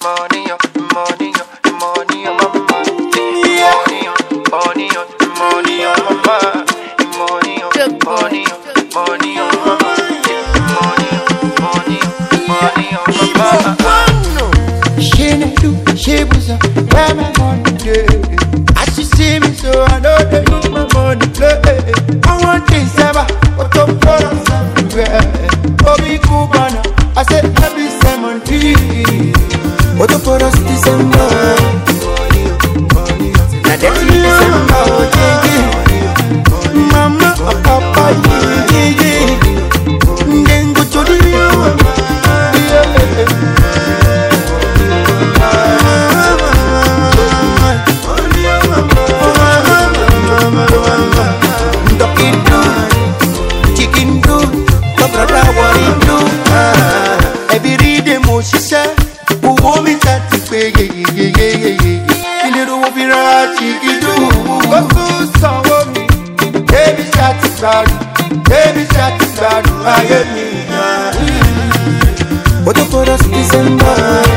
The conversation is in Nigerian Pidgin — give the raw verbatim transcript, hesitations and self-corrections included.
money, money, money, money, money, money, money, mama, money, money, money, money, money, mama. She na do, she was a where my money day. As she see me, so I know they use my money play. I want this ever, but the products everywhere. Bobby Cubana, I said every seven tea. What the products December? Now that's in December, yeah, yeah. Mama, Papa, yeah, yeah. Then go to the baby, satisfied, I am me. What the for us December?